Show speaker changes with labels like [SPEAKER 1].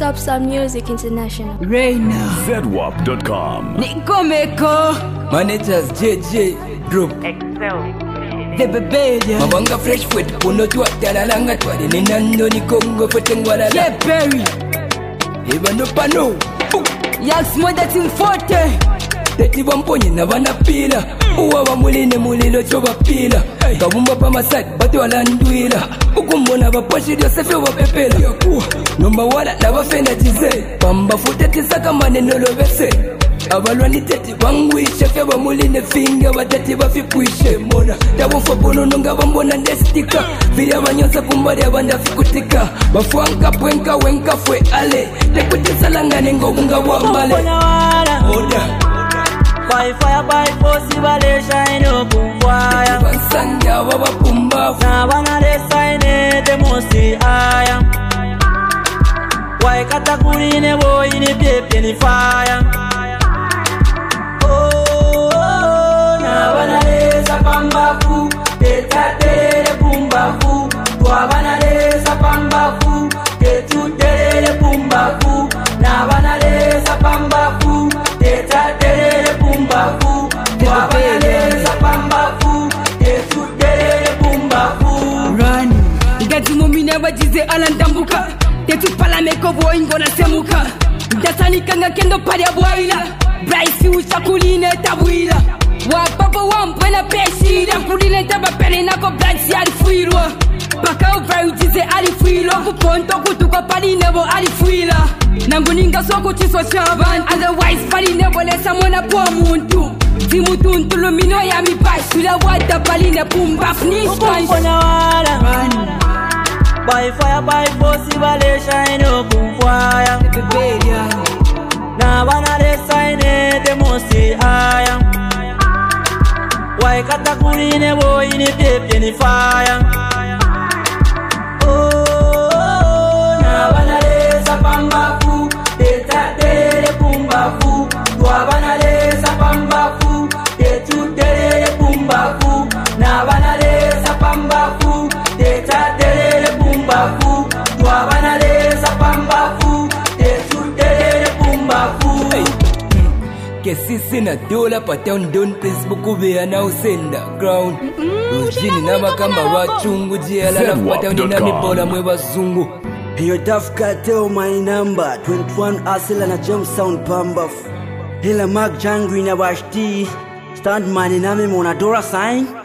[SPEAKER 1] Top Sound Music International.
[SPEAKER 2] Reina
[SPEAKER 3] ZWAP.com.
[SPEAKER 2] Nico Meko
[SPEAKER 4] Managers JJ Group
[SPEAKER 2] The Bebelia
[SPEAKER 4] Mabanga fresh food Puno tuwa talalanga Twari ni nando ni Kongo Fote ngwala
[SPEAKER 2] Yeah Perry
[SPEAKER 4] Eba no pano
[SPEAKER 2] Yax Moda Team Forte
[SPEAKER 4] Teti wamponye na wanapila Uwa wa muline mulilo choba pila Kawumba pa masad batu walandwila Ukumbona waposhi dio sefe wapepela Nomba wala na wafenda jize Pamba fute tisaka maneno lovese Abalwani teti wangwishe Feba muline finga wateti wafipuishe Mona Tawufa bono nonga wambona ndestika Vile wanyosa kumbari wanda fikutika Wafuanka pwenka wenka fwe ale Tekutisa nengo unga wambale Oda
[SPEAKER 5] Fire by force vale shine up fire.
[SPEAKER 4] Bansanga waba pumba
[SPEAKER 5] Na bana de sign the mosi aya. Why katakurine boy ni pepe ni fire. Oh, na bana de sapamba fu, teta tere pumba fu. Tua bana de sapamba fu, tetu tere pumba fu. Na bana de sapamba fu, teta tere pumba fu. Tua bana de sapamba fu, tetu tere pumba fu.
[SPEAKER 2] Run Ngati mumine wajize alantambuka Tetu pala meko boy ngona semuka Dasani kanga kendo pari abuaila Bryce uchakuline tabuila Wapapa wampwena peshira Kuline tabapele nako Bryce alifuilwa Paka uvrai ujize alifuilwa Kuponto kutuka pali nebo alifuila Nanguninga soko chiswa shaban Otherwise pali nebo lesa mwana po muntu Zimutuntu lumino ya mipash Sula wada pali ne pumba fnish
[SPEAKER 5] Ukumpona wala By fire by force vale shine up fire.
[SPEAKER 2] Bebelia
[SPEAKER 5] Na bana de sign the mosi aya. Why katakurine boy ni pepe ni fire. Oh, na bana de sapamba fu, teta tere pumba fu. Tua bana de sapamba fu, tetu tere pumba fu. Na bana de sapamba fu, teta tere pumba fu. Tua bana de sapamba fu, tetu tere pumba fu.
[SPEAKER 4] Kesisi na dola pa town don Facebook ubea na usenda ground Ujini na makamba wachungu Jela na pa town na mibola mwe wazungu
[SPEAKER 6] Hiyo Dafka tell my number 21 Asila na Jump Sound Pambaf Hila Mark Jangri na Washti Stuntman inami Monadora sign